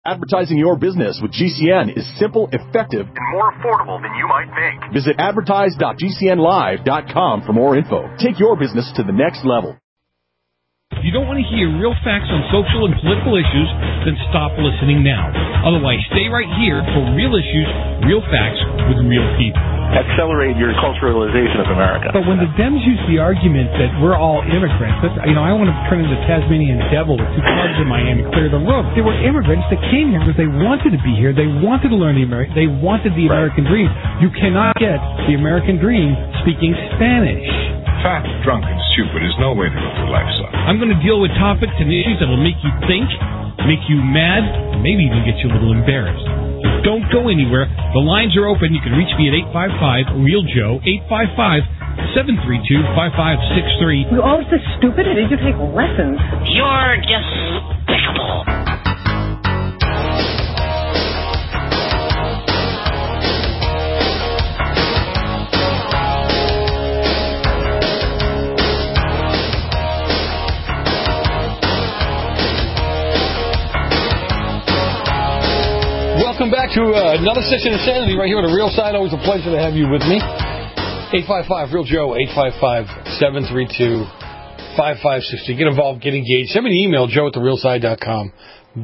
Advertising your business with GCN is simple, effective, and more affordable than you might think. Visit advertise.gcnlive.com for more info. Take your business to the next level. If you don't want to hear real facts on social and political issues, then stop listening now. Otherwise, stay right here for real issues, real facts with real people. Accelerate your culturalization of America. But when the Dems use the argument that we're all immigrants, I want to turn into Tasmanian devil with two clubs in Miami, clear the room. They were immigrants that came here because they wanted to be here. They wanted to learn they wanted the American dream. You cannot get the American dream speaking Spanish. Fat, drunk, and stupid is no way to live your life, son. I'm going to deal with topics and issues that will make you think, make you mad, and maybe even get you a little embarrassed. So don't go anywhere. The lines are open. You can reach me at 855-REAL-JOE, 855-732-5563. You're all so stupid. Did you take lessons? You're despicable. Welcome back to another session of Sanity right here on The Real Side. Always a pleasure to have you with me. 855-REAL-JOE, 855-732-5560. Get involved, get engaged. Send me an email, joe@therealside.com.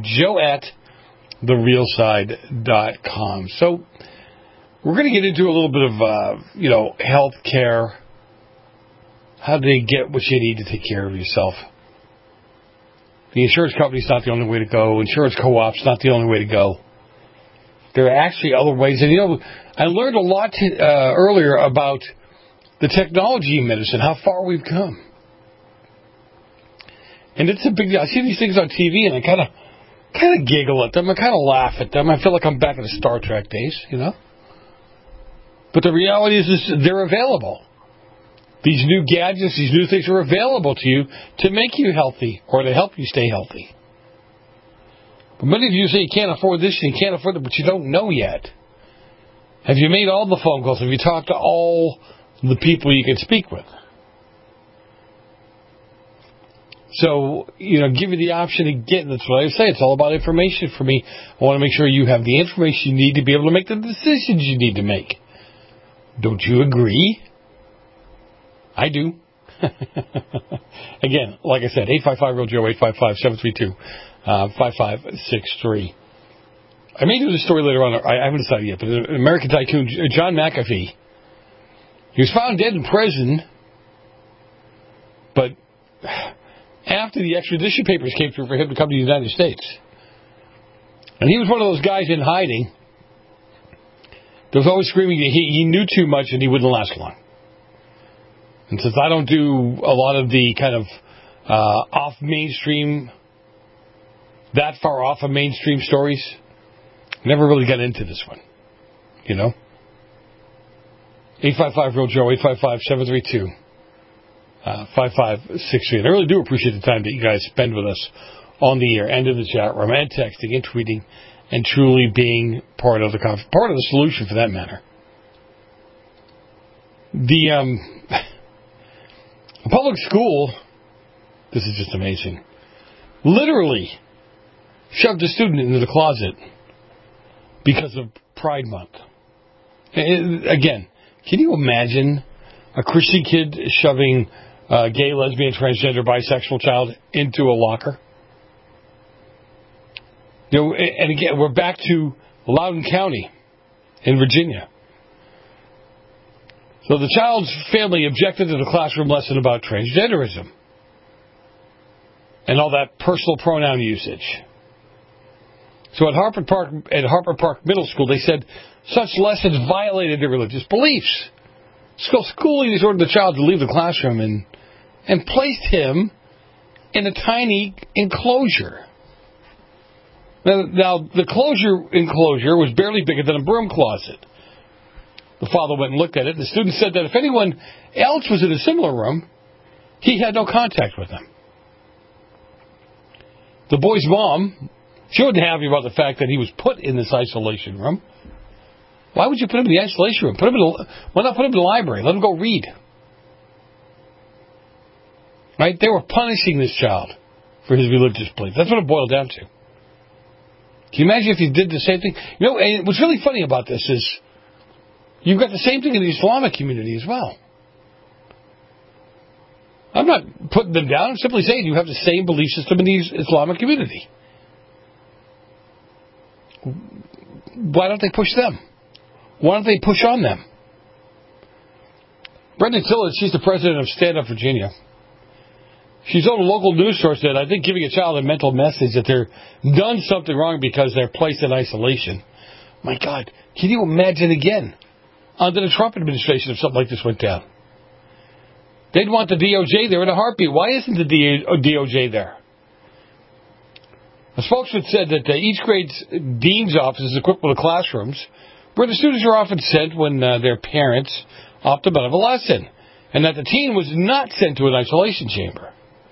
joe@therealside.com. So we're going to get into a little bit of, health care. How do you get what you need to take care of yourself? The insurance company's not the only way to go. Insurance co-op's not the only way to go. There are actually other ways. And, I learned a lot earlier about the technology in medicine, how far we've come. And it's a big deal. I see these things on TV, and I kind of giggle at them. I kind of laugh at them. I feel like I'm back in the Star Trek days, But the reality is they're available. These new gadgets, these new things are available to you to make you healthy or to help you stay healthy. But many of you say you can't afford this and you can't afford it, but you don't know yet. Have you made all the phone calls? Have you talked to all the people you can speak with? So, give you the option to get, that's what I say, it's all about information for me. I want to make sure you have the information you need to be able to make the decisions you need to make. Don't you agree? I do. Again, like I said, 855-REAL-JOE, 855-732-5563. I may do this story later on. I haven't decided yet, but an American tycoon, John McAfee, he was found dead in prison, but after the extradition papers came through for him to come to the United States. And he was one of those guys in hiding. There was always screaming he knew too much and he wouldn't last long. And since I don't do a lot of the kind of off mainstream, that far off of mainstream stories, never really got into this one. 855-REAL-JOE, 855-732-5563. And I really do appreciate the time that you guys spend with us on the air and in the chat room and texting and tweeting and truly being part of the solution for that matter. The public school, this is just amazing, literally shoved a student into the closet because of Pride Month. Again, can you imagine a Christian kid shoving a gay, lesbian, transgender, bisexual child into a locker? And again, we're back to Loudoun County in Virginia. So the child's family objected to the classroom lesson about transgenderism and all that personal pronoun usage. So at Harper Park Middle School, they said such lessons violated their religious beliefs. School leaders ordered the child to leave the classroom and placed him in a tiny enclosure. Now the enclosure was barely bigger than a broom closet. The father went and looked at it. The student said that if anyone else was in a similar room, he had no contact with them. The boy's mom, she wasn't happy about the fact that he was put in this isolation room. Why would you put him in the isolation room? Why not put him in the library? Let him go read. Right? They were punishing this child for his religious beliefs. That's what it boiled down to. Can you imagine if you did the same thing? You know, and what's really funny about this is you've got the same thing in the Islamic community as well. I'm not putting them down. I'm simply saying you have the same belief system in the Islamic community. Why don't they push them? Why don't they push on them? Brenda Tillett, she's the president of Stand Up Virginia. She's told a local news source that I think giving a child a mental message that they're done something wrong because they're placed in isolation. My God, can you imagine again under the Trump administration if something like this went down? They'd want the DOJ there in a heartbeat. Why isn't the DOJ there? A spokesman said that each grade's dean's office is equipped with classrooms where the students are often sent when their parents opt out of a lesson, and that the teen was not sent to an isolation chamber.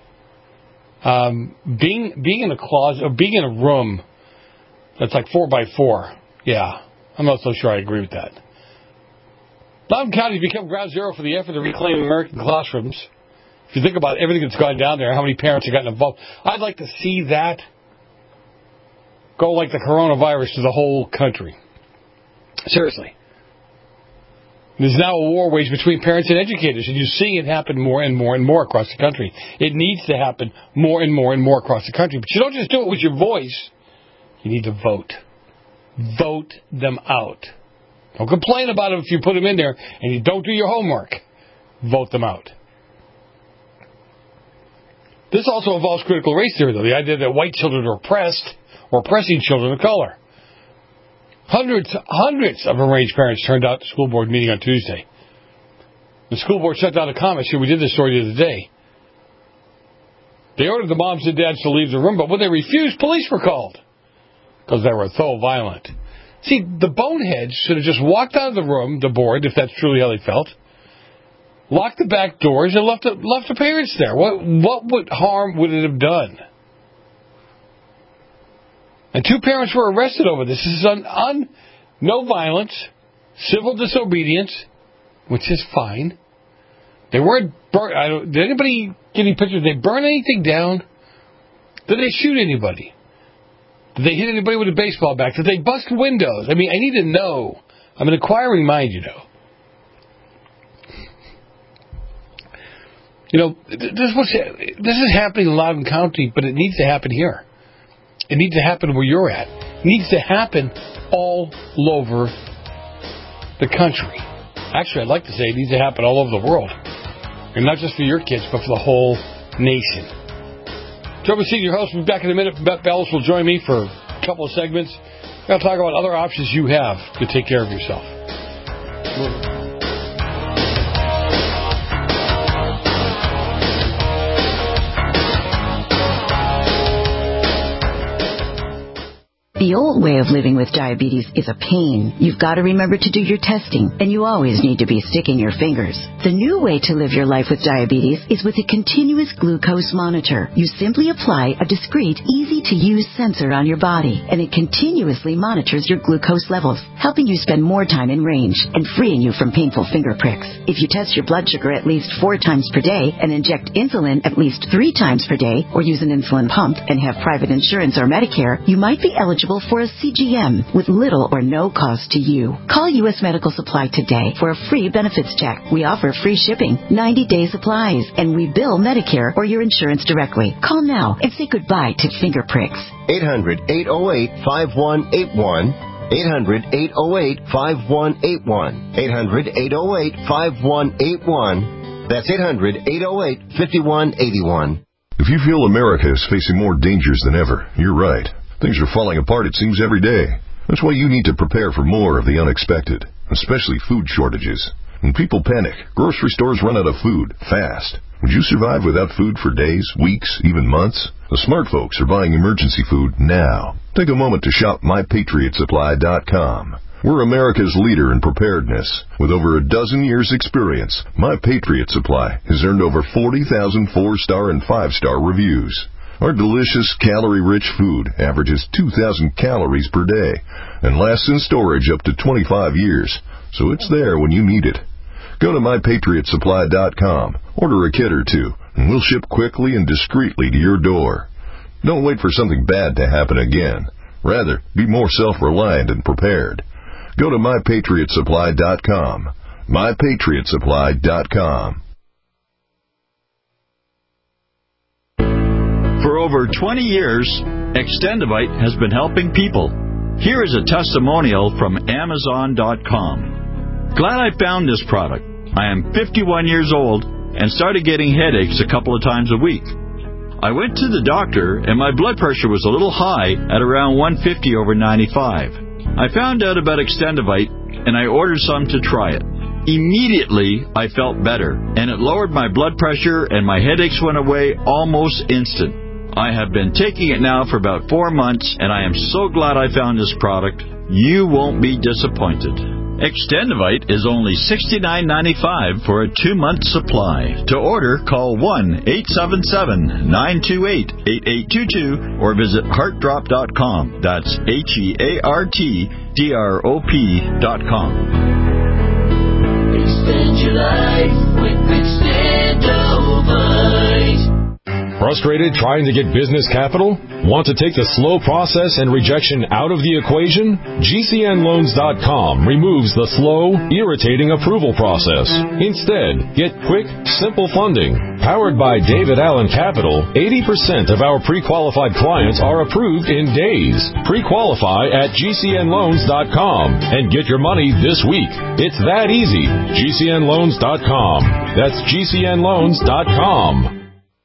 Being in a closet or being in a room that's like 4x4, yeah, I'm not so sure I agree with that. Loudoun County has become ground zero for the effort to reclaim American classrooms. If you think about everything that's gone down there, how many parents have gotten involved, I'd like to see that go like the coronavirus to the whole country. Seriously. There's now a war waged between parents and educators, and you're seeing it happen more and more and more across the country. It needs to happen more and more and more across the country. But you don't just do it with your voice. You need to vote. Vote them out. Don't complain about it if you put them in there and you don't do your homework. Vote them out. This also involves critical race theory, though. The idea that white children are oppressed or oppressing children of color. Hundreds of enraged parents turned out at the school board meeting on Tuesday. The school board shut down the comments. We did this story the other day. They ordered the moms and dads to leave the room, but when they refused, police were called because they were so violent. See, the boneheads should have just walked out of the room, the board, if that's truly how they felt, locked the back doors, and left the parents there. What harm would it have done? And 2 parents were arrested over this. This is no violence, civil disobedience, which is fine. They weren't burnt. Did anybody get any pictures? Did they burn anything down? Did they shoot anybody? Did they hit anybody with a baseball bat? Did they bust windows? I mean, I need to know. I'm an inquiring mind, you know. You know, this is happening in Loudoun County, but it needs to happen here. It needs to happen where you're at. It needs to happen all over the country. Actually, I'd like to say it needs to happen all over the world. And not just for your kids, but for the whole nation. Trevor Senior host will be back in a minute. Beth Bellis will join me for a couple of segments. We're going to talk about other options you have to take care of yourself. The old way of living with diabetes is a pain. You've got to remember to do your testing, and you always need to be sticking your fingers. The new way to live your life with diabetes is with a continuous glucose monitor. You simply apply a discreet, easy-to-use sensor on your body, and it continuously monitors your glucose levels, helping you spend more time in range and freeing you from painful finger pricks. If you test your blood sugar at least 4 times per day and inject insulin at least 3 times per day, or use an insulin pump and have private insurance or Medicare, you might be eligible for a CGM with little or no cost to you. Call U.S. Medical Supply today for a free benefits check. We offer free shipping, 90-day supplies, and we bill Medicare or your insurance directly. Call now and say goodbye to finger pricks. 800-808-5181. 800-808-5181. 800-808-5181. That's 800-808-5181. If you feel America is facing more dangers than ever, you're right. Things are falling apart, it seems, every day. That's why you need to prepare for more of the unexpected, especially food shortages. When people panic, grocery stores run out of food fast. Would you survive without food for days, weeks, even months? The smart folks are buying emergency food now. Take a moment to shop MyPatriotSupply.com. We're America's leader in preparedness. With over a dozen years' experience, My Patriot Supply has earned over 40,000 4-star and 5-star reviews. Our delicious, calorie-rich food averages 2,000 calories per day and lasts in storage up to 25 years, so it's there when you need it. Go to MyPatriotSupply.com, order a kit or 2, and we'll ship quickly and discreetly to your door. Don't wait for something bad to happen again. Rather, be more self-reliant and prepared. Go to MyPatriotSupply.com. MyPatriotSupply.com. For over 20 years, Extendivite has been helping people. Here is a testimonial from Amazon.com. Glad I found this product. I am 51 years old and started getting headaches a couple of times a week. I went to the doctor and my blood pressure was a little high at around 150/95. I found out about Extendivite and I ordered some to try it. Immediately, I felt better, and it lowered my blood pressure and my headaches went away almost instant. I have been taking it now for about 4 months, and I am so glad I found this product. You won't be disappointed. Extendivite is only $69.95 for a 2-month supply. To order, call 1-877-928-8822 or visit heartdrop.com. That's HEARTDROP.com. Extend your life with Extendivite. Frustrated trying to get business capital? Want to take the slow process and rejection out of the equation? GCNLoans.com removes the slow, irritating approval process. Instead, get quick, simple funding. Powered by David Allen Capital, 80% of our pre-qualified clients are approved in days. Pre-qualify at GCNLoans.com and get your money this week. It's that easy. GCNLoans.com. That's GCNLoans.com.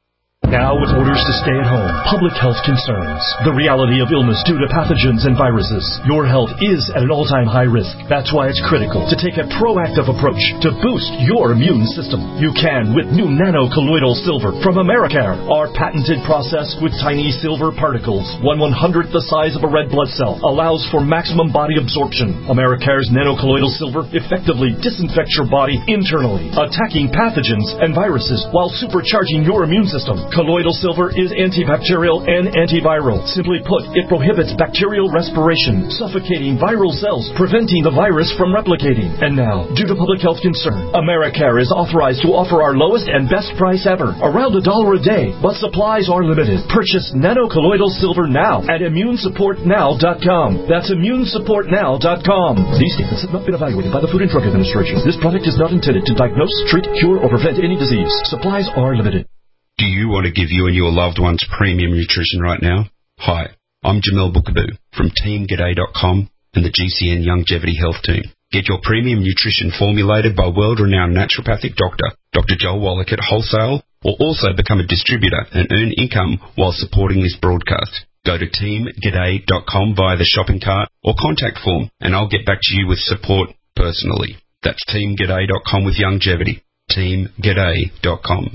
Now with orders to stay at home, public health concerns, the reality of illness due to pathogens and viruses, your health is at an all-time high risk. That's why it's critical to take a proactive approach to boost your immune system. You can with new nano-colloidal silver from Americare. Our patented process with tiny silver particles, 1/100th the size of a red blood cell, allows for maximum body absorption. Americare's nano-colloidal silver effectively disinfects your body internally, attacking pathogens and viruses while supercharging your immune system. Colloidal silver is antibacterial and antiviral. Simply put, it prohibits bacterial respiration, suffocating viral cells, preventing the virus from replicating. And now, due to public health concern, Americare is authorized to offer our lowest and best price ever, around $1 a day, but supplies are limited. Purchase nano-colloidal silver now at ImmuneSupportNow.com. That's ImmuneSupportNow.com. These statements have not been evaluated by the Food and Drug Administration. This product is not intended to diagnose, treat, cure, or prevent any disease. Supplies are limited. Do you want to give you and your loved ones premium nutrition right now? Hi, I'm Jamel Bookaboo from TeamGaday.com and the GCN Longevity Health Team. Get your premium nutrition formulated by world-renowned naturopathic doctor, Dr. Joel Wallach at Wholesale, or also become a distributor and earn income while supporting this broadcast. Go to TeamGaday.com via the shopping cart or contact form, and I'll get back to you with support personally. That's TeamGaday.com with longevity. TeamGaday.com.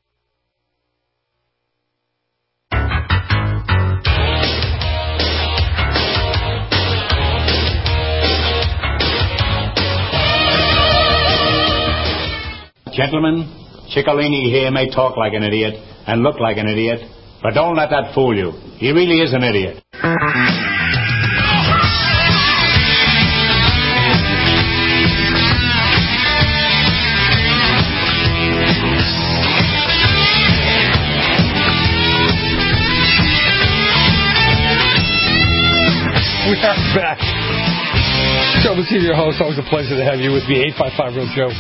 Gentlemen, Ciccolini here may talk like an idiot and look like an idiot, but don't let that fool you. He really is an idiot. We are back. Joe Messina, your host. Always a pleasure to have you with me. 855-REAL-JOE.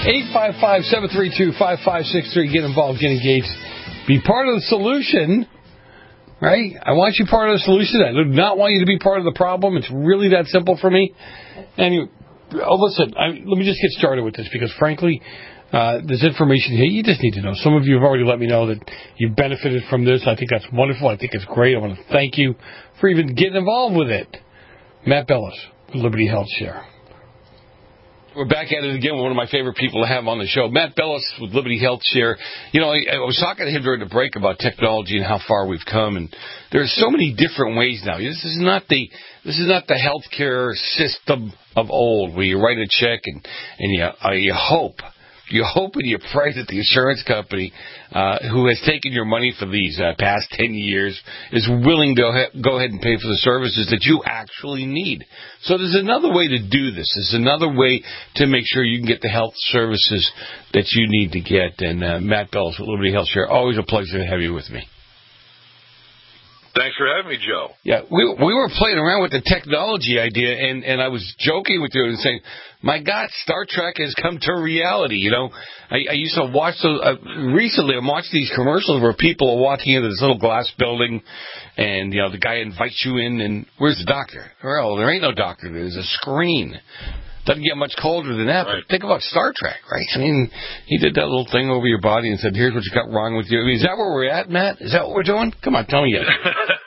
855-732-5563. Get involved. Get engaged. Be part of the solution. Right? I want you part of the solution. I do not want you to be part of the problem. It's really that simple for me. Anyway, listen, let me just get started with this because, frankly, there's information here you just need to know. Some of you have already let me know that you've benefited from this. I think that's wonderful. I think it's great. I want to thank you for even getting involved with it. Matt Bellis, Liberty Health Share. We're back at it again with one of my favorite people to have on the show, Matt Bellis with Liberty Health Share. You know, I was talking to him during the break about technology and how far we've come, and there's so many different ways now. This is not the healthcare system of old where you write a check and you hope. You hope and you pray that the insurance company who has taken your money for these past 10 years is willing to go ahead and pay for the services that you actually need. So there's another way to do this. There's another way to make sure you can get the health services that you need to get. And Matt Bellis with Liberty Health Share, always a pleasure to have you with me. Thanks for having me, Joe. Yeah, we were playing around with the technology idea, and I was joking with you and saying, my God, Star Trek has come to reality. You know, I used to watch those, recently I watched these commercials where people are walking into this little glass building, and, you know, the guy invites you in, and where's the doctor? Well, there ain't no doctor. There's a screen. Doesn't get much colder than that, right. But think about Star Trek, right? I mean, he did that little thing over your body and said, here's what you got wrong with you. I mean, is that where we're at, Matt? Is that what we're doing? Come on, tell me yet.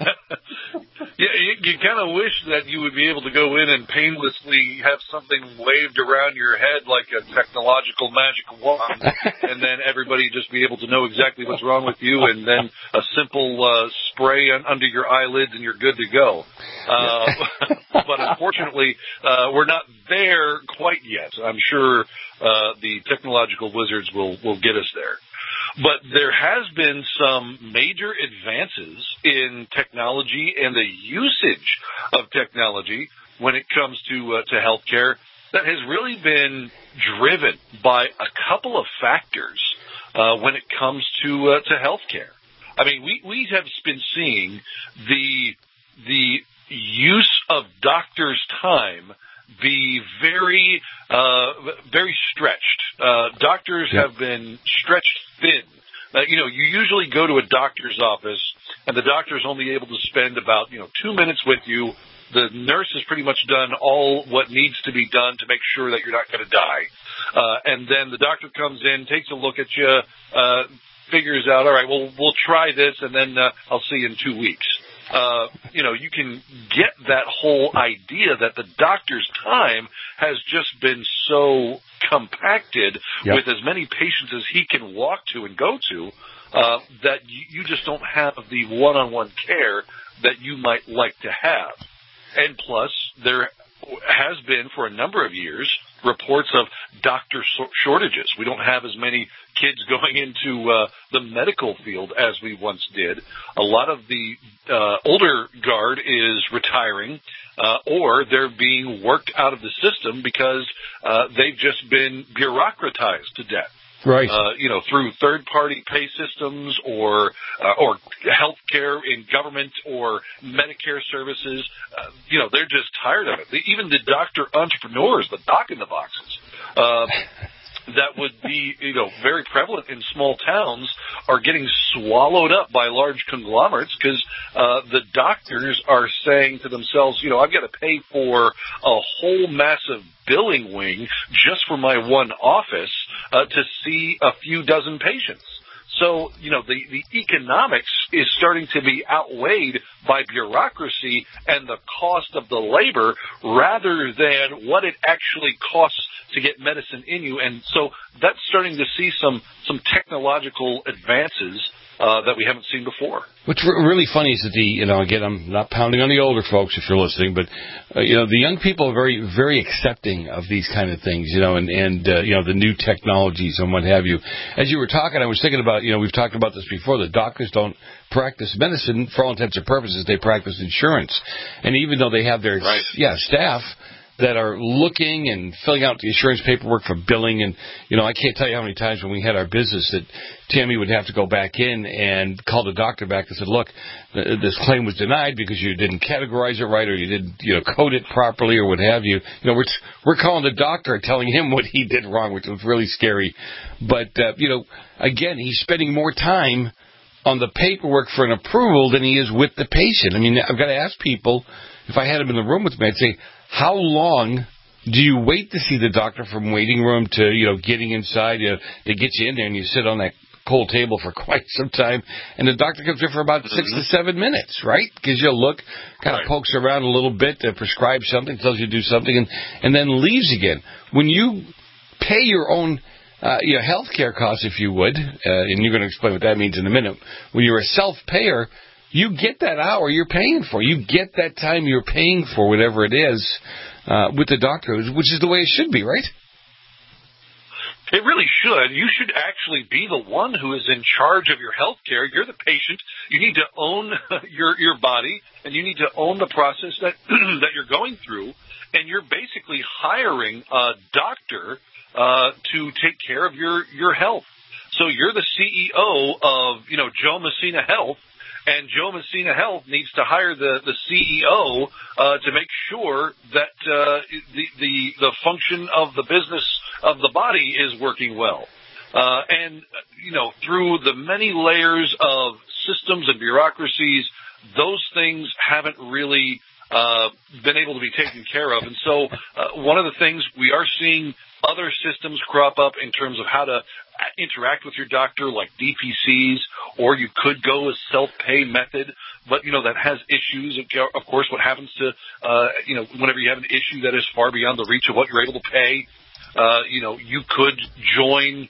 Yeah, you kind of wish that you would be able to go in and painlessly have something waved around your head like a technological magic wand, and then everybody just be able to know exactly what's wrong with you, and then a simple spray under your eyelids and you're good to go. But unfortunately, we're not there quite yet. I'm sure the technological wizards will get us there. But there has been some major advances in technology and the usage of technology when it comes to healthcare that has really been driven by a couple of factors when it comes to healthcare. I mean, we have been seeing the use of doctors' time be very stretched. Doctors have been stretched thin. You usually go to a doctor's office, and the doctor's only able to spend about 2 minutes with you. The nurse has pretty much done all what needs to be done to make sure that you're not going to die. And then the doctor comes in, takes a look at you, figures out, all right, well, we'll try this, and then I'll see you in 2 weeks. You can get that whole idea that the doctor's time has just been so compacted with as many patients as he can walk to and go to that you just don't have the one-on-one care that you might like to have. And plus, there has been for a number of years reports of doctor shortages. We don't have as many kids going into the medical field as we once did. A lot of the older guard is retiring, or they're being worked out of the system because they've just been bureaucratized to death. Right. Through third-party pay systems or health care in government or Medicare services. They're just tired of it. Even the doctor entrepreneurs, the doc-in-the-boxes, that would be, very prevalent in small towns are getting swallowed up by large conglomerates because the doctors are saying to themselves, I've got to pay for a whole massive billing wing just for my one office to see a few dozen patients. So, the economics is starting to be outweighed by bureaucracy and the cost of the labor rather than what it actually costs to get medicine in you. And so that's starting to see some technological advances that we haven't seen before. What's really funny is that again, I'm not pounding on the older folks if you're listening, but, the young people are very, very accepting of these kind of things, and the new technologies and what have you. As you were talking, I was thinking about, we've talked about this before, that doctors don't practice medicine. For all intents and purposes, they practice insurance. And even though they have their staff that are looking and filling out the insurance paperwork for billing. And, I can't tell you how many times when we had our business that Tammy would have to go back in and call the doctor back and said, look, this claim was denied because you didn't categorize it right or you didn't, code it properly or what have you. We're calling the doctor and telling him what he did wrong, which was really scary. But, again, he's spending more time on the paperwork for an approval than he is with the patient. I mean, I've got to ask people, if I had him in the room with me, I'd say, how long do you wait to see the doctor from waiting room to, getting inside? They get you in there and you sit on that cold table for quite some time, and the doctor comes in for about 6 to 7 minutes, right? Because you'll look, kind of pokes around a little bit to prescribe something, tells you to do something, and then leaves again. When you pay your own health care costs, if you would, and you're going to explain what that means in a minute, when you're a self-payer, you get that hour you're paying for. You get that time you're paying for, whatever it is, with the doctor, which is the way it should be, right? It really should. You should actually be the one who is in charge of your health care. You're the patient. You need to own your body, and you need to own the process that that you're going through. And you're basically hiring a doctor to take care of your health. So you're the CEO of, Joe Messina Health, And Joe Messina Health needs to hire the CEO to make sure that the function of the business of the body is working well. And, through the many layers of systems and bureaucracies, those things haven't really been able to be taken care of. And so one of the things we are seeing other systems crop up in terms of how to interact with your doctor, like DPCs, or you could go a self-pay method, but, that has issues. Of course, what happens to, whenever you have an issue that is far beyond the reach of what you're able to pay, you could join,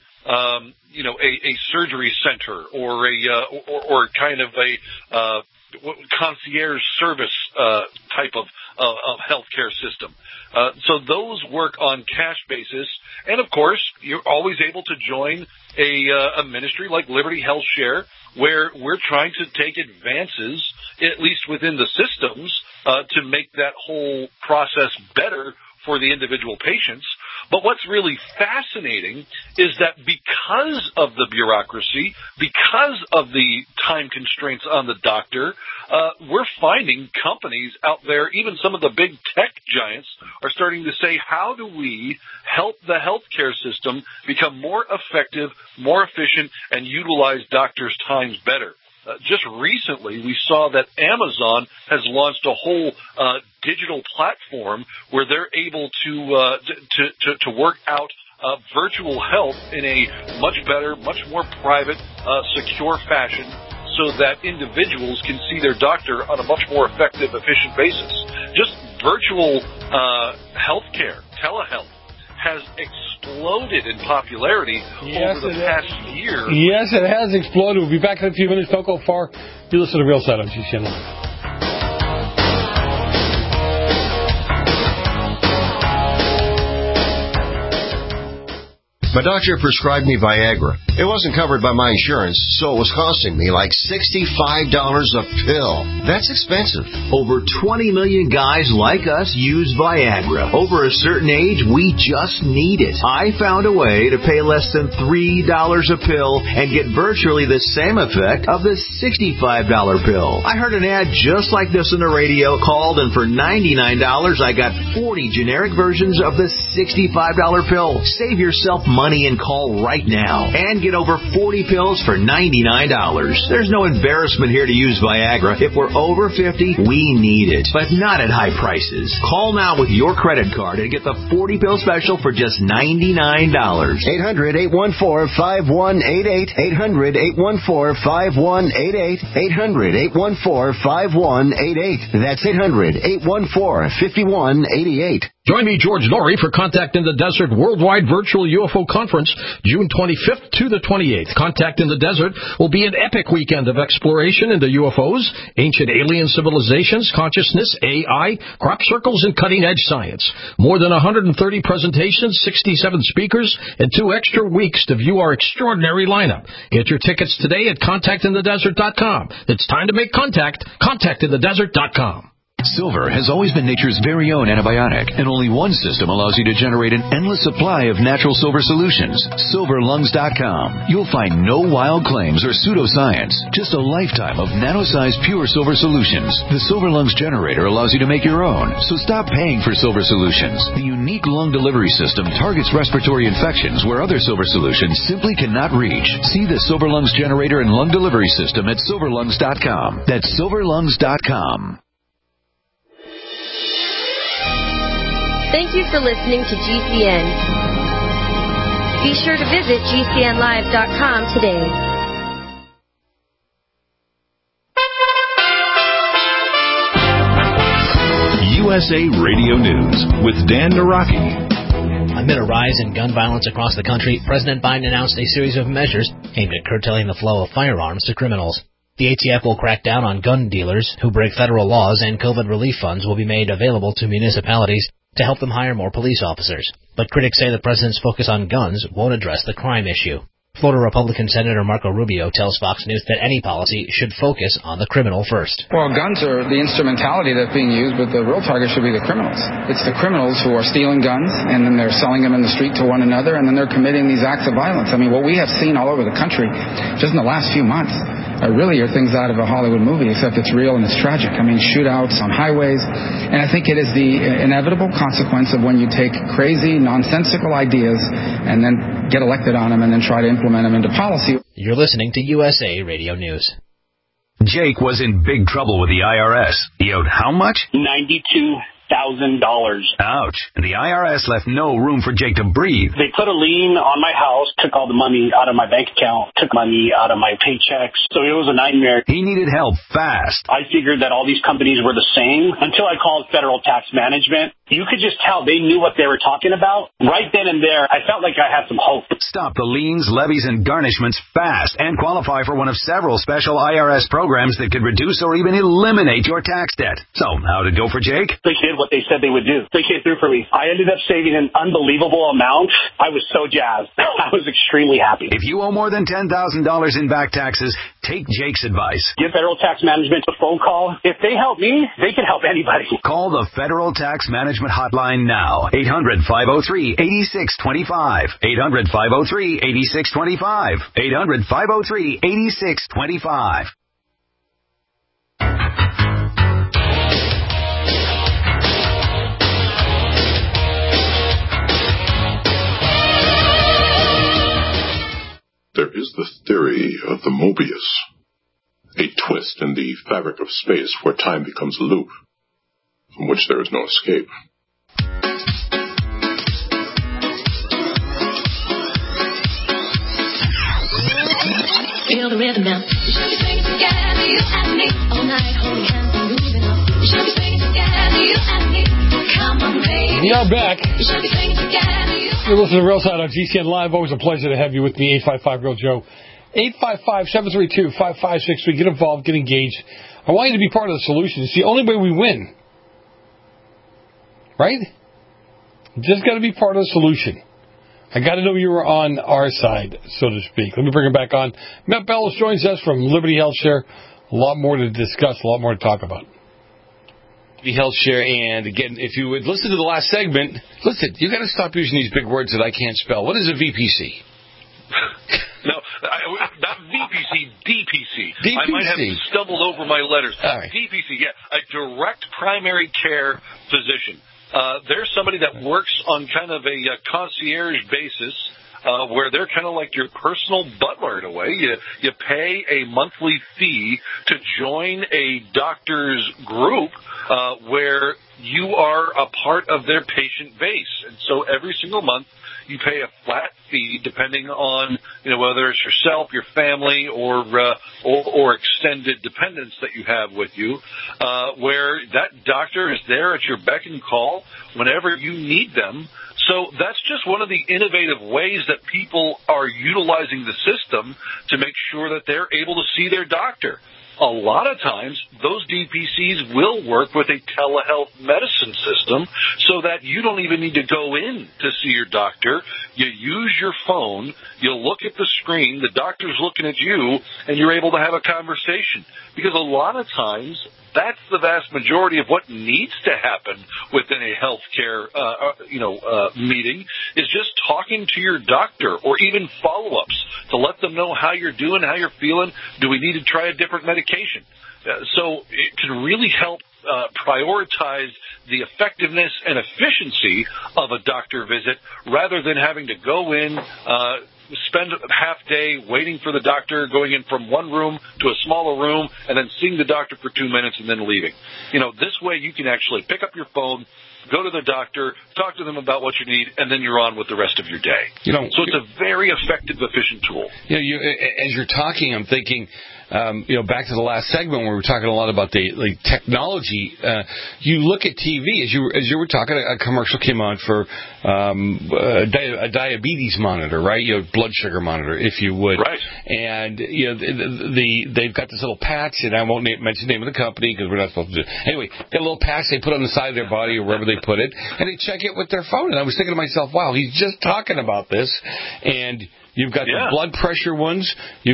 a surgery center or kind of a concierge service type of healthcare system. So those work on cash basis, and of course, you're always able to join a ministry like Liberty Health Share, where we're trying to take advances, at least within the systems, to make that whole process better for the individual patients. But what's really fascinating is that because of the bureaucracy, because of the time constraints on the doctor, we're finding companies out there, even some of the big tech giants, are starting to say, how do we help the healthcare system become more effective, more efficient, and utilize doctors' times better? Just recently, we saw that Amazon has launched a whole digital platform where they're able to work out virtual health in a much better, much more private, secure fashion, so that individuals can see their doctor on a much more effective, efficient basis. Just virtual healthcare, telehealth, has exploded in popularity over the past year. Yes, it has exploded. We'll be back in a few minutes. Don't go far. You listen to Real Side on GCN Live. My doctor prescribed me Viagra. It wasn't covered by my insurance, so it was costing me like $65 a pill. That's expensive. Over 20 million guys like us use Viagra. Over a certain age, we just need it. I found a way to pay less than $3 a pill and get virtually the same effect of the $65 pill. I heard an ad just like this on the radio, called, and for $99, I got 40 generic versions of the $65 pill. Save yourself money and call right now and get over 40 pills for $99. There's no embarrassment here to use Viagra. If we're over 50, we need it, but not at high prices. Call now with your credit card and get the 40 pill special for just $99. 800-814-5188. 800-814-5188. 800-814-5188. That's 800-814-5188. Join me, George Norrie, for Contact in the Desert Worldwide Virtual UFO Conference, June 25th to the 28th. Contact in the Desert will be an epic weekend of exploration into UFOs, ancient alien civilizations, consciousness, AI, crop circles, and cutting-edge science. More than 130 presentations, 67 speakers, and 2 extra weeks to view our extraordinary lineup. Get your tickets today at contactinthedesert.com. It's time to make contact. Contactinthedesert.com. Silver has always been nature's very own antibiotic, and only one system allows you to generate an endless supply of natural silver solutions. SilverLungs.com. You'll find no wild claims or pseudoscience, just a lifetime of nano-sized pure silver solutions. The Silver Lungs generator allows you to make your own, so stop paying for silver solutions. The unique lung delivery system targets respiratory infections where other silver solutions simply cannot reach. See the Silver Lungs generator and lung delivery system at SilverLungs.com. That's SilverLungs.com. Thank you for listening to GCN. Be sure to visit GCNlive.com today. USA Radio News with Dan Naraki. Amid a rise in gun violence across the country, President Biden announced a series of measures aimed at curtailing the flow of firearms to criminals. The ATF will crack down on gun dealers who break federal laws, and COVID relief funds will be made available to municipalities to help them hire more police officers. But critics say the president's focus on guns won't address the crime issue. Florida Republican Senator Marco Rubio tells Fox News that any policy should focus on the criminal first. Well, guns are the instrumentality that's being used, but the real target should be the criminals. It's the criminals who are stealing guns, and then they're selling them in the street to one another, and then they're committing these acts of violence. I mean, what we have seen all over the country just in the last few months really are things out of a Hollywood movie, except it's real and it's tragic. I mean, shootouts on highways. And I think it is the inevitable consequence of when you take crazy, nonsensical ideas and then get elected on them and then try to implement them into policy. You're listening to USA Radio News. Jake was in big trouble with the IRS. He owed how much? $92,000. Ouch. And the IRS left no room for Jake to breathe. They put a lien on my house, took all the money out of my bank account, took money out of my paychecks. So it was a nightmare. He needed help fast. I figured that all these companies were the same until I called Federal Tax Management. You could just tell they knew what they were talking about. Right then and there, I felt like I had some hope. Stop the liens, levies, and garnishments fast and qualify for one of several special IRS programs that could reduce or even eliminate your tax debt. So, how'd it go for Jake? They did what they said they would do. They came through for me. I ended up saving an unbelievable amount. I was so jazzed. I was extremely happy. If you owe more than $10,000 in back taxes, take Jake's advice. Give Federal Tax Management a phone call. If they help me, they can help anybody. Call the Federal Tax Management hotline now. 800-503-8625. 800-503-8625. 800-503-8625. There is the theory of the Mobius, a twist in the fabric of space where time becomes a loop, from which there is no escape. Feel the rhythm now. We should be singing together, you and me, all night, holding hands and moving on. We should be singing together, you and me. Come on, baby. We are back. We should be singing together, you and me. You're listening to Real Side on GCN Live. Always a pleasure to have you with me, 855-REAL-JOE. 855-732-5563. Get involved, get engaged. I want you to be part of the solution. It's the only way we win. Right? Just got to be part of the solution. I got to know you were on our side, so to speak. Let me bring him back on. Matt Bellows joins us from Liberty Health Share. A lot more to discuss, a lot more to talk about. Liberty Health Share, and again, if you would listen to the last segment, listen, you got to stop using these big words that I can't spell. What is a VPC? No, not VPC, DPC. DPC. I might have stumbled over my letters. All right. DPC, yeah, a direct primary care physician. There's somebody that works on kind of a concierge basis where they're kind of like your personal butler in a way. You pay a monthly fee to join a doctor's group where you are a part of their patient base. And so every single month you pay a flat fee depending on, whether it's yourself, your family, or extended dependents that you have with you, where that doctor is there at your beck and call whenever you need them. So that's just one of the innovative ways that people are utilizing the system to make sure that they're able to see their doctor. A lot of times, those DPCs will work with a telehealth medicine system so that you don't even need to go in to see your doctor. You use your phone, you look at the screen, the doctor's looking at you, and you're able to have a conversation. Because a lot of times, that's the vast majority of what needs to happen within a healthcare, meeting is just talking to your doctor or even follow-ups to let them know how you're doing, how you're feeling. Do we need to try a different medication? So it can really help prioritize the effectiveness and efficiency of a doctor visit rather than having to go in, spend a half day waiting for the doctor, going in from one room to a smaller room, and then seeing the doctor for 2 minutes and then leaving. This way you can actually pick up your phone, go to the doctor, talk to them about what you need, and then you're on with the rest of your day. So it's a very effective, efficient tool. As you're talking, I'm thinking, back to the last segment where we were talking a lot about the technology. You look at TV, as you were talking, a commercial came on for a diabetes monitor, right? Blood sugar monitor, if you would. Right. And they've got this little patch, and I won't mention the name of the company because we're not supposed to do it. Anyway, got a little patch they put on the side of their body or wherever they put it, and they check it with their phone. And I was thinking to myself, wow, he's just talking about this, and you've got the blood pressure ones,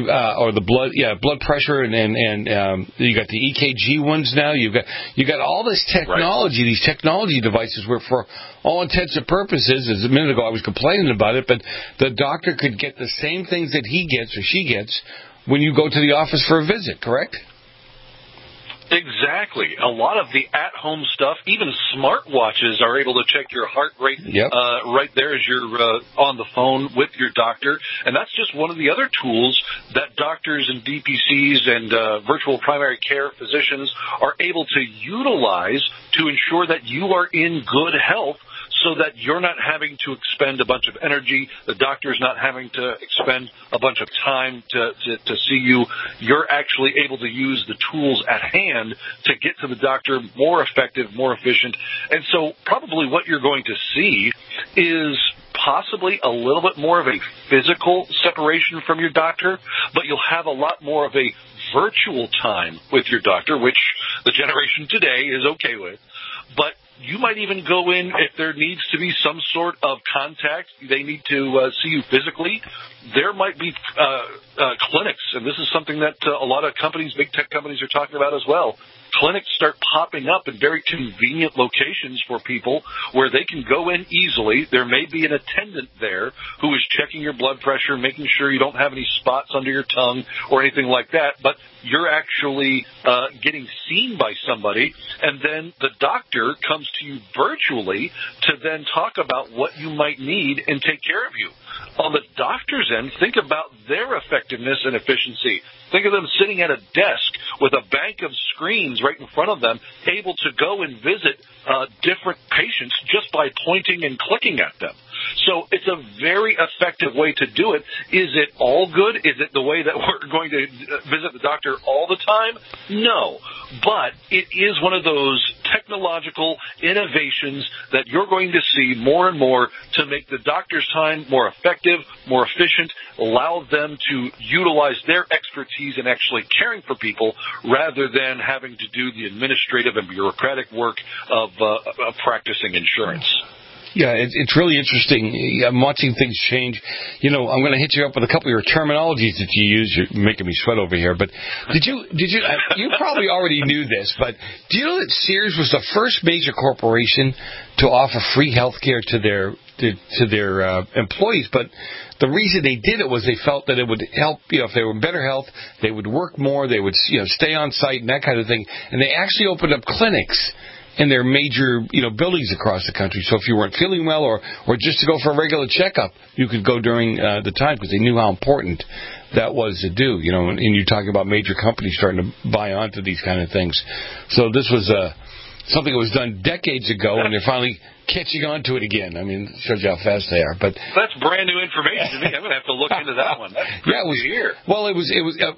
blood pressure, and you got the EKG ones now. You got all this technology, these technology devices where, for all intents and purposes, as a minute ago I was complaining about it, but the doctor could get the same things that he gets or she gets when you go to the office for a visit, correct? Exactly. A lot of the at-home stuff, even smartwatches are able to check your heart rate right there as you're on the phone with your doctor. And that's just one of the other tools that doctors and DPCs and virtual primary care physicians are able to utilize to ensure that you are in good health, so that you're not having to expend a bunch of energy, the doctor's not having to expend a bunch of time to see you. You're actually able to use the tools at hand to get to the doctor more effective, more efficient. And so probably what you're going to see is possibly a little bit more of a physical separation from your doctor, but you'll have a lot more of a virtual time with your doctor, which the generation today is okay with. But you might even go in if there needs to be some sort of contact. They need to see you physically. There might be clinics, and this is something that a lot of companies, big tech companies, are talking about as well. Clinics start popping up in very convenient locations for people where they can go in easily. There may be an attendant there who is checking your blood pressure, making sure you don't have any spots under your tongue or anything like that, but you're actually getting seen by somebody, and then the doctor comes to you virtually to then talk about what you might need and take care of you. On the doctor's end, think about their effectiveness and efficiency. Think of them sitting at a desk with a bank of screens right in front of them, able to go and visit different patients just by pointing and clicking at them. So it's a very effective way to do it. Is it all good? Is it the way that we're going to visit the doctor all the time? No. But it is one of those technological innovations that you're going to see more and more to make the doctor's time more effective, more efficient, allow them to utilize their expertise in actually caring for people rather than having to do the administrative and bureaucratic work of practicing insurance. Yeah, it's really interesting. I'm watching things change. You know, I'm going to hit you up with a couple of your terminologies that you use. You're making me sweat over here. But did you probably already knew this, but do you know that Sears was the first major corporation to offer free health care to their employees? But the reason they did it was they felt that it would help, if they were in better health, they would work more, they would, stay on site and that kind of thing. And they actually opened up clinics in their major, buildings across the country. So if you weren't feeling well or just to go for a regular checkup, you could go during the time because they knew how important that was to do, and you're talking about major companies starting to buy onto these kind of things. So this was something that was done decades ago, and they're finally catching on to it again. I mean, it shows you how fast they are. But that's brand new information to me. I'm going to have to look into that one. That's it was here. Well, it was.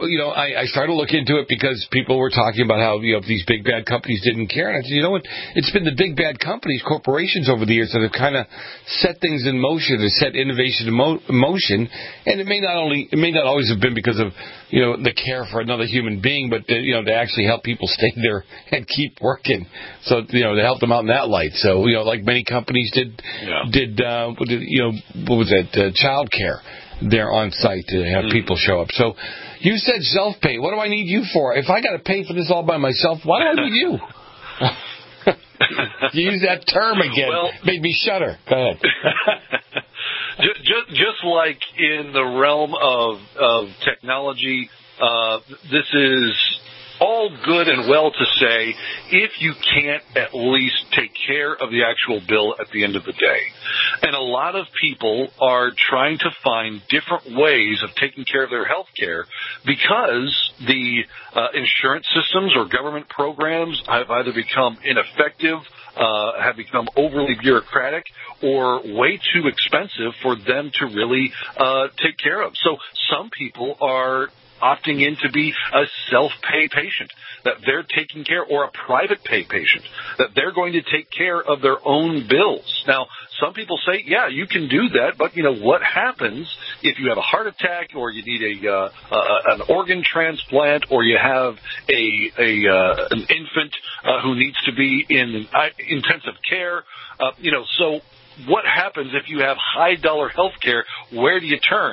I started to look into it because people were talking about how these big bad companies didn't care, and I said, you know what? It's been the big bad companies, corporations over the years that have kind of set things in motion, and set innovation in motion, and it may not always have been because of the care for another human being, but to actually help people stay there and keep working. So to help them out in that light. So like many companies did what was it, child care there on site to have people show up. So you said self-pay. What do I need you for? If I got to pay for this all by myself, why do I need you? You use that term again. Well, made me shudder. Go ahead. Just like in the realm of technology, this is all good and well to say if you can't at least take care of the actual bill at the end of the day. And a lot of people are trying to find different ways of taking care of their health care because the insurance systems or government programs have either become ineffective, have become overly bureaucratic, or way too expensive for them to really take care of. So some people are opting in to be a self-pay patient, that they're taking care, or a private pay patient, that they're going to take care of their own bills. Now, some people say, yeah, you can do that, but what happens if you have a heart attack, or you need an organ transplant, or you have an infant who needs to be in intensive care? So what happens if you have high-dollar health care? Where do you turn?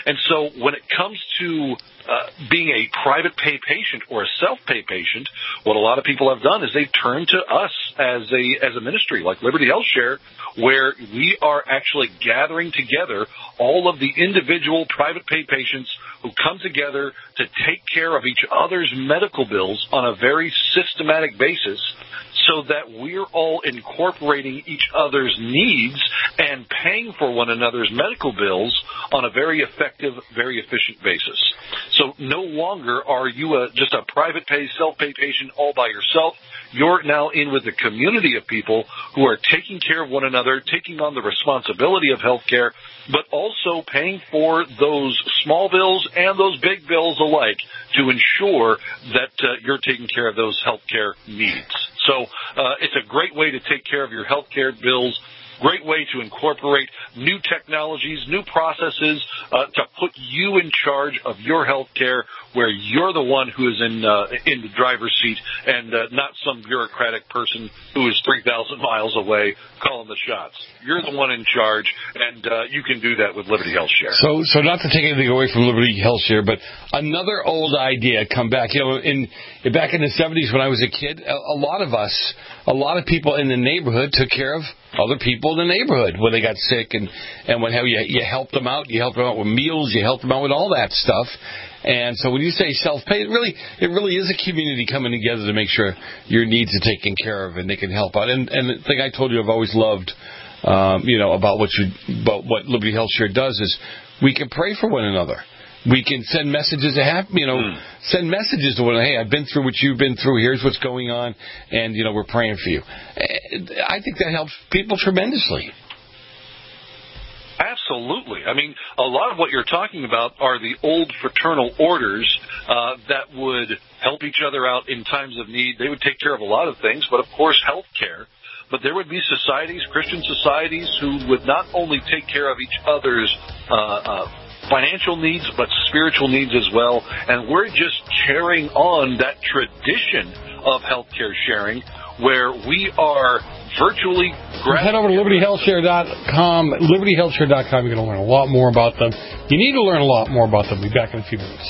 And so when it comes to being a private pay patient or a self-pay patient, what a lot of people have done is they've turned to us as a ministry like Liberty Health Share, where we are actually gathering together all of the individual private pay patients who come together to take care of each other's medical bills on a very systematic basis, so that we're all incorporating each other's needs and paying for one another's medical bills on a very effective, very efficient basis. So no longer are you just a private pay, self-pay patient all by yourself. You're now in with a community of people who are taking care of one another, taking on the responsibility of health care, but also paying for those small bills and those big bills alike to ensure that you're taking care of those health care needs. So it's a great way to take care of your health care bills, great way to incorporate new technologies, new processes to put you in charge of your health care, where you're the one who is in the driver's seat and not some bureaucratic person who is 3,000 miles away calling the shots. You're the one in charge, and you can do that with Liberty Health Share. So not to take anything away from Liberty Health Share, but another old idea come back. You know, back in the 70s when I was a kid, a lot of people in the neighborhood took care of other people in the neighborhood when they got sick, and what have you. You helped them out. You helped them out with meals. You helped them out with all that stuff. And so when you say self-pay, it really is a community coming together to make sure your needs are taken care of and they can help out. And the thing I told you I've always loved, about what Liberty Health Share does is we can pray for one another. We can send messages send messages to one another. Hey, I've been through what you've been through. Here's what's going on, and we're praying for you. I think that helps people tremendously. Absolutely. I mean, a lot of what you're talking about are the old fraternal orders that would help each other out in times of need. They would take care of a lot of things, but of course health care. But there would be societies, Christian societies, who would not only take care of each other's financial needs, but spiritual needs as well. And we're just carrying on that tradition of healthcare sharing, where we are virtually head over to LibertyHealthShare.com. LibertyHealthShare.com. You're going to learn a lot more about them. You need to learn a lot more about them. We'll be back in a few minutes.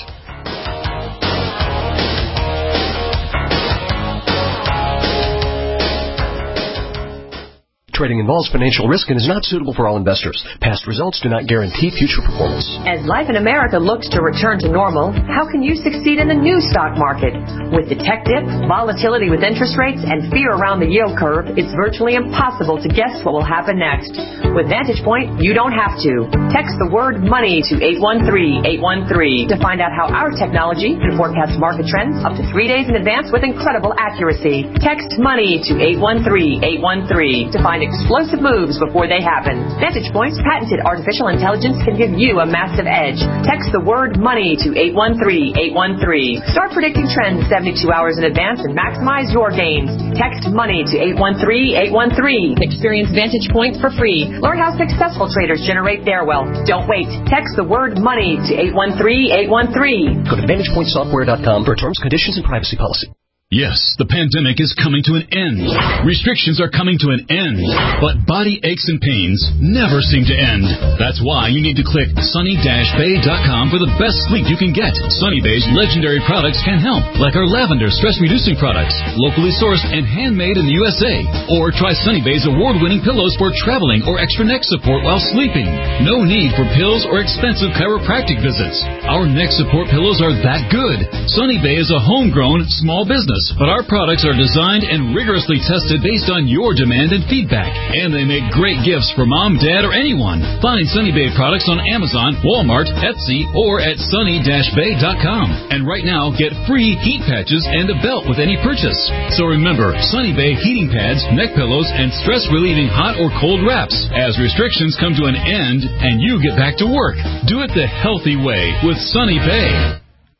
Trading involves financial risk and is not suitable for all investors. Past results do not guarantee future performance. As life in America looks to return to normal, how can you succeed in the new stock market? With the tech dip, volatility with interest rates, and fear around the yield curve, it's virtually impossible to guess what will happen next. With Vantage Point, you don't have to. Text the word MONEY to 813-813 to find out how our technology can forecast market trends up to 3 days in advance with incredible accuracy. Text MONEY to 813-813 to find explosive moves before they happen. Vantage Point's patented artificial intelligence can give you a massive edge. Text the word MONEY to 813-813. Start predicting trends 72 hours in advance and maximize your gains. Text MONEY to 813-813. Experience Vantage Point for free. Learn how successful traders generate their wealth. Don't wait. Text the word MONEY to 813-813. Go to VantagePointSoftware.com for terms, conditions, and privacy policy. Yes, the pandemic is coming to an end. Restrictions are coming to an end. But body aches and pains never seem to end. That's why you need to click sunny-bay.com for the best sleep you can get. Sunny Bay's legendary products can help, like our lavender stress-reducing products, locally sourced and handmade in the USA. Or try Sunny Bay's award-winning pillows for traveling or extra neck support while sleeping. No need for pills or expensive chiropractic visits. Our neck support pillows are that good. Sunny Bay is a homegrown small business, but our products are designed and rigorously tested based on your demand and feedback. And they make great gifts for mom, dad, or anyone. Find Sunny Bay products on Amazon, Walmart, Etsy, or at sunny-bay.com. And right now, get free heat patches and a belt with any purchase. So remember, Sunny Bay heating pads, neck pillows, and stress-relieving hot or cold wraps as restrictions come to an end and you get back to work. Do it the healthy way with Sunny Bay.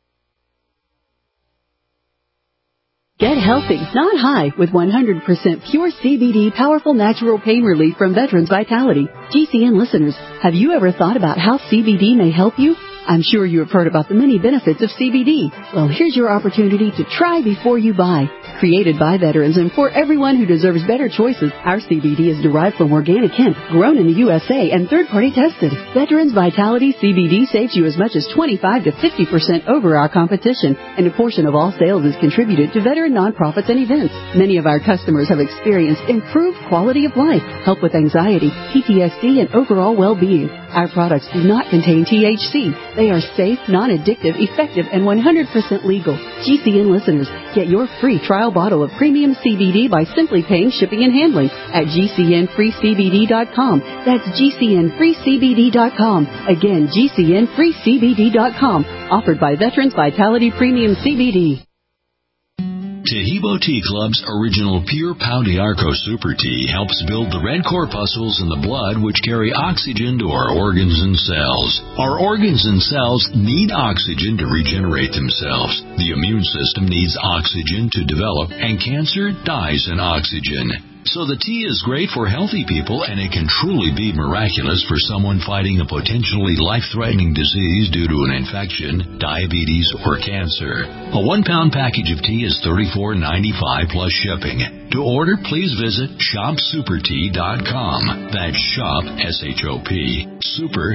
Get healthy, not high, with 100% pure CBD powerful natural pain relief from Veterans Vitality. GCN listeners, have you ever thought about how CBD may help you? I'm sure you have heard about the many benefits of CBD. Well, here's your opportunity to try before you buy. Created by veterans and for everyone who deserves better choices, our CBD is derived from organic hemp, grown in the USA and third-party tested. Veterans Vitality CBD saves you as much as 25 to 50% over our competition, and a portion of all sales is contributed to veteran nonprofits and events. Many of our customers have experienced improved quality of life, help with anxiety, PTSD, and overall well-being. Our products do not contain THC. They are safe, non-addictive, effective, and 100% legal. GCN listeners, get your free trial bottle of premium CBD by simply paying shipping and handling at GCNFreeCBD.com. That's GCNFreeCBD.com. Again, GCNFreeCBD.com. Offered by Veterans Vitality Premium CBD. Tahibo Tea Club's original Pure Pau d'Arco Super Tea helps build the red corpuscles in the blood which carry oxygen to our organs and cells. Our organs and cells need oxygen to regenerate themselves. The immune system needs oxygen to develop, and cancer dies in oxygen. So the tea is great for healthy people, and it can truly be miraculous for someone fighting a potentially life-threatening disease due to an infection, diabetes, or cancer. A 1-pound package of tea is $34.95 plus shipping. To order, please visit shopsupertea.com. That's shop, S-H-O-P, super,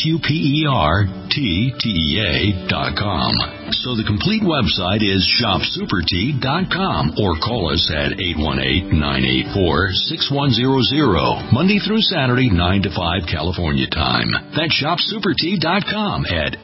SUPERTTEA.com. So the complete website is shopsupertea.com, or call us at 818-984-6100, Monday through Saturday, 9 to 5 California time. That's shopsupertea.com at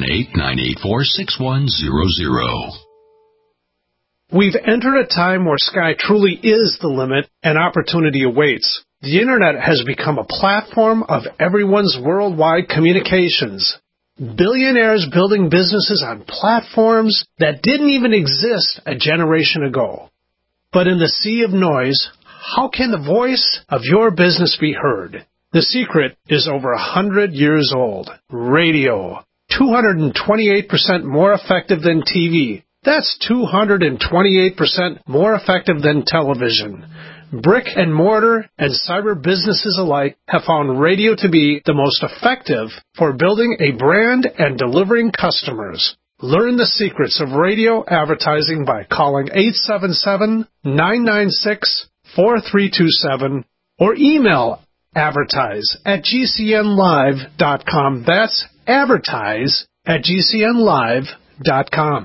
818-984-6100. We've entered a time where sky truly is the limit and opportunity awaits. The Internet has become a platform of everyone's worldwide communications. Billionaires building businesses on platforms that didn't even exist a generation ago. But in the sea of noise, how can the voice of your business be heard? The secret is over 100 years old. Radio. 228% more effective than TV. That's 228% more effective than television. Brick and mortar and cyber businesses alike have found radio to be the most effective for building a brand and delivering customers. Learn the secrets of radio advertising by calling 877-996-4327 or email advertise@gcnlive.com. That's advertise@gcnlive.com.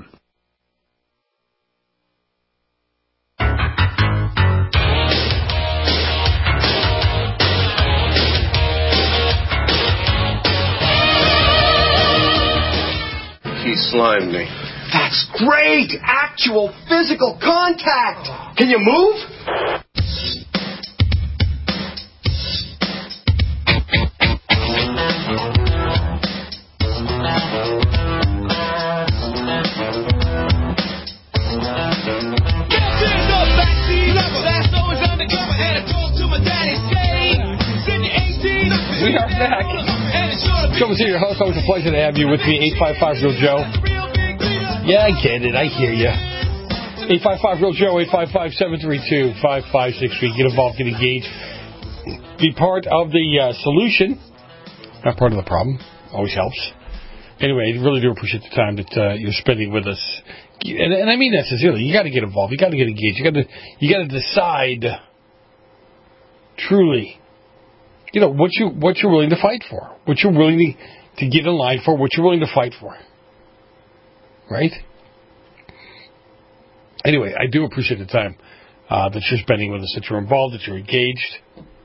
He slimed me. That's great! Actual physical contact! Can you move? We are back. Come and see your host. Always a pleasure to have you with me. 855 Real Joe. Yeah, I get it. I hear you. 855 Real Joe. 855-732-5563. Get involved. Get engaged. Be part of the solution. Not part of the problem. Always helps. Anyway, I really do appreciate the time that you're spending with us. And I mean that sincerely. You got to get involved. You got to get engaged. You got to decide truly, you know, what you're willing to fight for, what you're willing to get in line for, what you're willing to fight for. Right? Anyway, I do appreciate the time that you're spending with us, that you're involved, that you're engaged.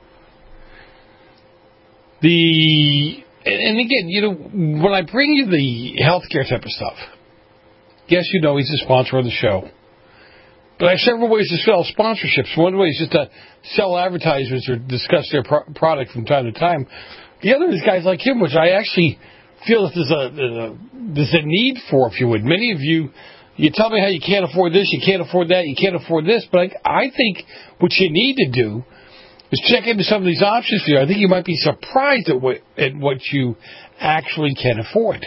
And again, you know, when I bring you the healthcare type of stuff, yes, you know he's a sponsor of the show. But I have several ways to sell sponsorships. One way is just to sell advertisements or discuss their product from time to time. The other is guys like him, which I actually feel that there's a need for, if you would. Many of you tell me how you can't afford this, you can't afford that, you can't afford this. But I think what you need to do is check into some of these options for you. I think you might be surprised at what you actually can afford.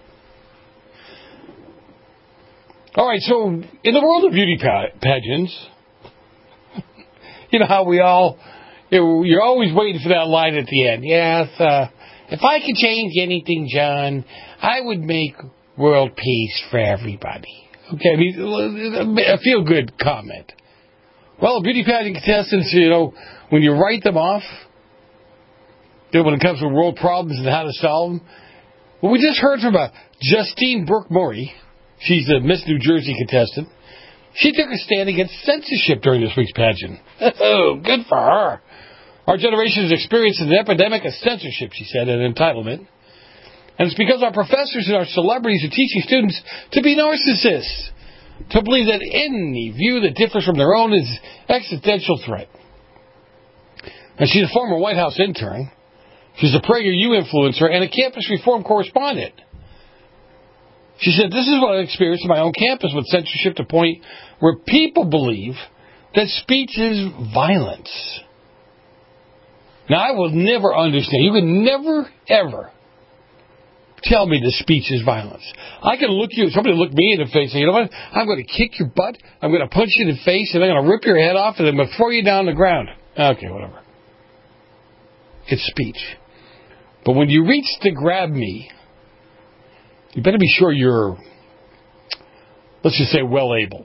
All right, so in the world of beauty pageants, you know how we all, you're always waiting for that line at the end. Yes, if I could change anything, John, I would make world peace for everybody. Okay, I mean, a feel-good comment. Well, beauty pageant contestants, when you write them off, when it comes to world problems and how to solve them, well, we just heard from Justine Burke-Murray. She's a Miss New Jersey contestant. She took a stand against censorship during this week's pageant. Oh, good for her. Our generation has experienced an epidemic of censorship, she said, and entitlement. And it's because our professors and our celebrities are teaching students to be narcissists, to believe that any view that differs from their own is an existential threat. And she's a former White House intern. She's a PragerU influencer and a campus reform correspondent. She said, this is what I experienced on my own campus with censorship to the point where people believe that speech is violence. Now, I will never understand. You can never, ever tell me that speech is violence. I can somebody look me in the face and say, you know what? I'm going to kick your butt, I'm going to punch you in the face, and I'm going to rip your head off, and I'm going to throw you down on the ground. Okay, whatever. It's speech. But when you reach to grab me, you better be sure you're, let's just say, well-able.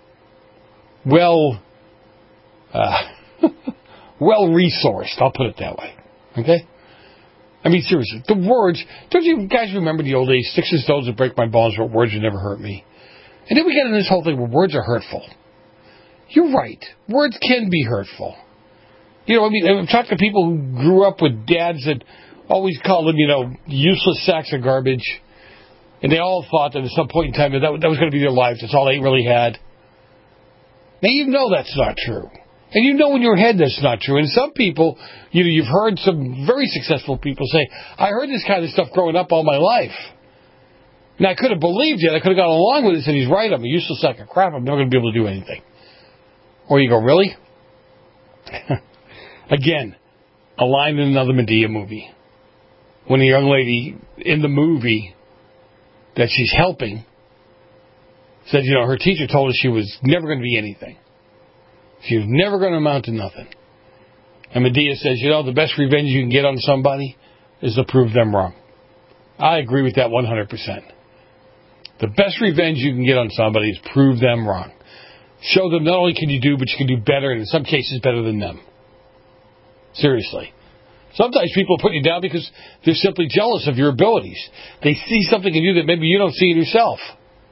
Well-resourced, I'll put it that way. Okay? I mean, seriously, the words, don't you guys remember the old days, sticks and stones would break my bones, but words would never hurt me? And then we get in this whole thing where words are hurtful. You're right. Words can be hurtful. I've talked to people who grew up with dads that always called them, useless sacks of garbage. And they all thought that at some point in time that was going to be their lives. That's all they really had. Now, you know that's not true. And you know in your head that's not true. And some people, you've heard some very successful people say, I heard this kind of stuff growing up all my life. Now, I could have believed it. I could have gone along with it and said, he's right. I'm a useless sack of crap. I'm never going to be able to do anything. Or you go, really? Again, a line in another Medea movie. When a young lady in the movie that she's helping said, her teacher told her she was never going to be anything. She was never going to amount to nothing. And Medea says, the best revenge you can get on somebody is to prove them wrong. I agree with that 100%. The best revenge you can get on somebody is prove them wrong. Show them not only can you do, but you can do better, and in some cases better than them. Seriously. Sometimes people put you down because they're simply jealous of your abilities. They see something in you that maybe you don't see in yourself.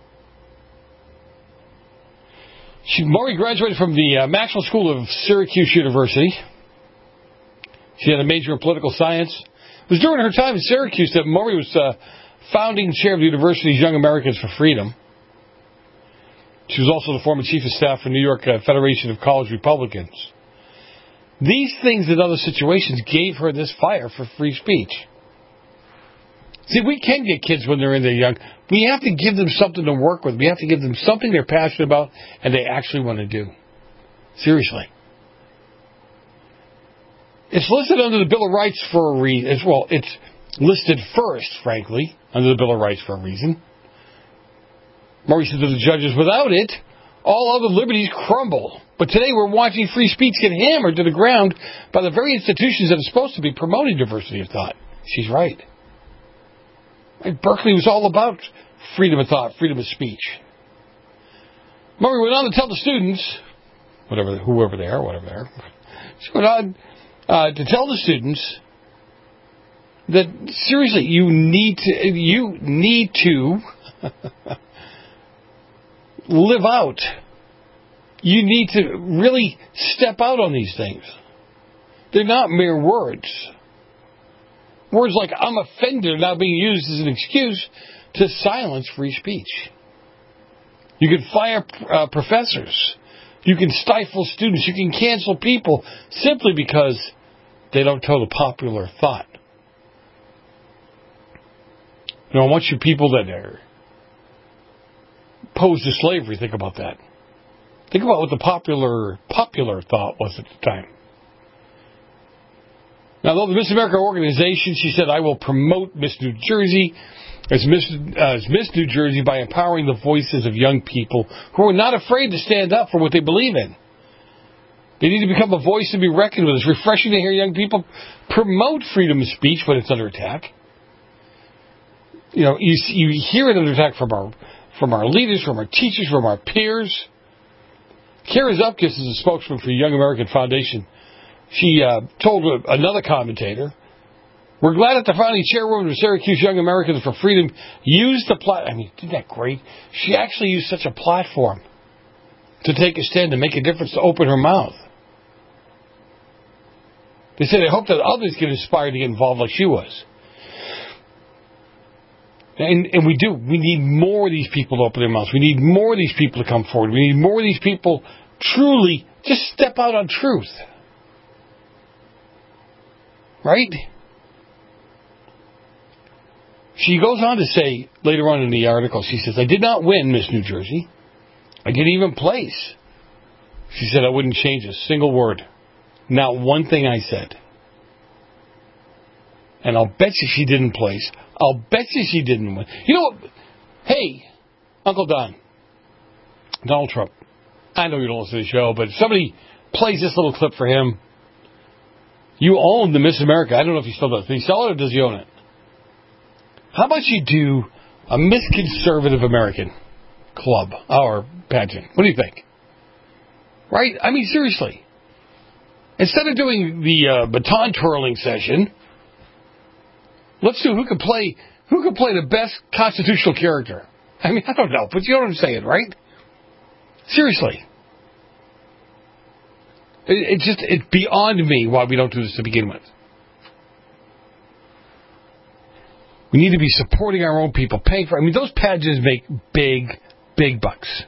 Murray graduated from the Maxwell School of Syracuse University. She had a major in political science. It was during her time in Syracuse that Murray was founding chair of the university's Young Americans for Freedom. She was also the former chief of staff for New York Federation of College Republicans. These things in other situations gave her this fire for free speech. See, we can get kids when they're in their young. We have to give them something to work with. We have to give them something they're passionate about and they actually want to do. Seriously. It's listed under the Bill of Rights for a reason. Well, it's listed first, frankly, under the Bill of Rights for a reason. Murray said to the judges, without it, all other liberties crumble. But today we're watching free speech get hammered to the ground by the very institutions that are supposed to be promoting diversity of thought. She's right. Berkeley was all about freedom of thought, freedom of speech. Murray went on to tell the students, whoever they are, she went on to tell the students that seriously, you need to live out. You need to really step out on these things. They're not mere words. Words like I'm offended are now being used as an excuse to silence free speech. You can fire professors. You can stifle students. You can cancel people simply because they don't tell the popular thought. I want you people that are opposed to slavery, think about that. Think about what the popular thought was at the time. Now, though the Miss America organization, she said, I will promote Miss New Jersey as Miss New Jersey by empowering the voices of young people who are not afraid to stand up for what they believe in. They need to become a voice to be reckoned with. It's refreshing to hear young people promote freedom of speech when it's under attack. You hear it under attack from from our leaders, from our teachers, from our peers. Kara Zupkis is a spokesman for the Young American Foundation. She told another commentator, "We're glad that the founding chairwoman of Syracuse Young Americans for Freedom used the platform." I mean, isn't that great? She actually used such a platform to take a stand, to make a difference, to open her mouth. They said, "I hope that others get inspired to get involved like she was." And we do. We need more of these people to open their mouths. We need more of these people to come forward. We need more of these people truly just step out on truth. Right? She goes on to say, later on in the article, she says, "I did not win Miss New Jersey. I didn't even place." She said, "I wouldn't change a single word. Not one thing I said." And I'll bet you she didn't place. I'll bet you she didn't win. You know what? Hey, Uncle Don, Donald Trump, I know you don't listen to the show, but if somebody plays this little clip for him, you own the Miss America. I don't know if he still does. Does he sell it or does he own it? How about you do a Miss Conservative American club or pageant? What do you think? Right? I mean, seriously. Instead of doing the baton twirling session, let's do who could play the best constitutional character. I mean, I don't know, but you know what I'm saying, right? Seriously. It's beyond me why we don't do this to begin with. We need to be supporting our own people, paying for. I mean, those pageants make big bucks.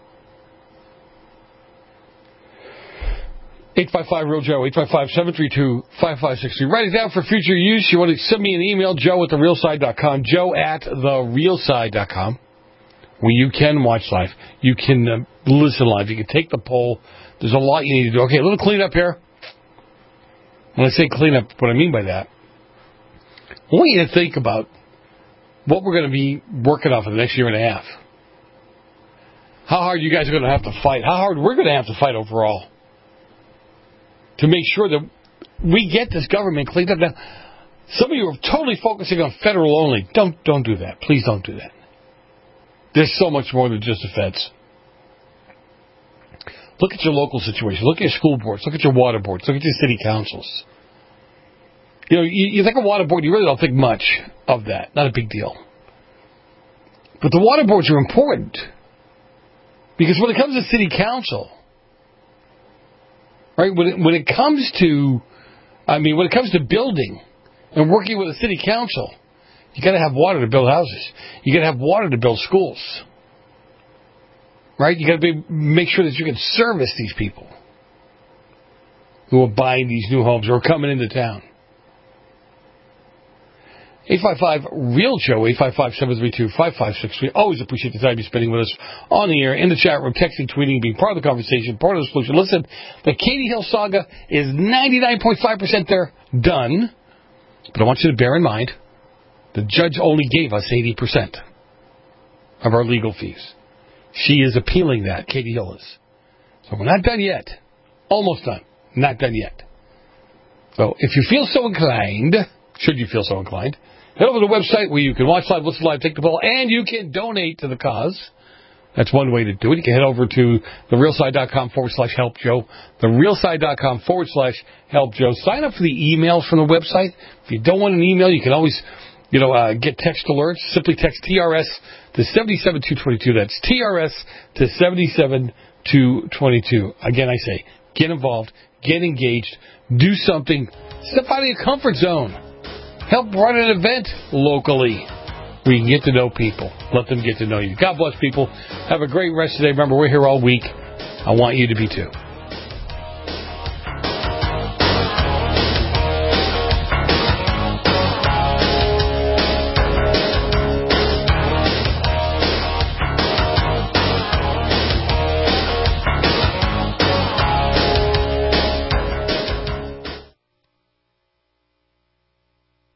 855-REAL-JOE, 855-732-5563. Write it down for future use. You want to send me an email, joe@therealside.com, joe@therealside.com, where you can watch live. You can listen live. You can take the poll. There's a lot you need to do. Okay, a little cleanup here. When I say cleanup, what I mean by that, I want you to think about what we're going to be working on for the next year and a half. How hard you guys are going to have to fight. How hard we're going to have to fight overall to make sure that we get this government cleaned up. Now, some of you are totally focusing on federal only. Don't do that. Please don't do that. There's so much more than just the feds. Look at your local situation. Look at your school boards. Look at your water boards. Look at your city councils. You know, you think of water board, you really don't think much of that. Not a big deal. But the water boards are important. Because when it comes to city council, right, when it comes to building and working with a city council, you got to have water to build houses. You got to have water to build schools. Right? You got to make sure that you can service these people who are buying these new homes or are coming into town. 855-REAL-JOE, 855-732-5563. Always appreciate the time you're spending with us on the air, in the chat room, texting, tweeting, being part of the conversation, part of the solution. Listen, the Katie Hill saga is 99.5% there, done. But I want you to bear in mind, the judge only gave us 80% of our legal fees. She is appealing that, Katie Hill is. So we're not done yet. Almost done. Not done yet. So if you feel so inclined, should you feel so inclined, head over to the website where you can watch live, listen live, take the poll, and you can donate to the cause. That's one way to do it. You can head over to therealside.com/help Joe. Therealside.com/help Joe. Sign up for the emails from the website. If you don't want an email, you can always get text alerts. Simply text TRS to 77222. That's TRS to 77222. Again, I say, get involved, get engaged, do something, step out of your comfort zone. Help run an event locally where you can get to know people. Let them get to know you. God bless people. Have a great rest of the day. Remember, we're here all week. I want you to be too.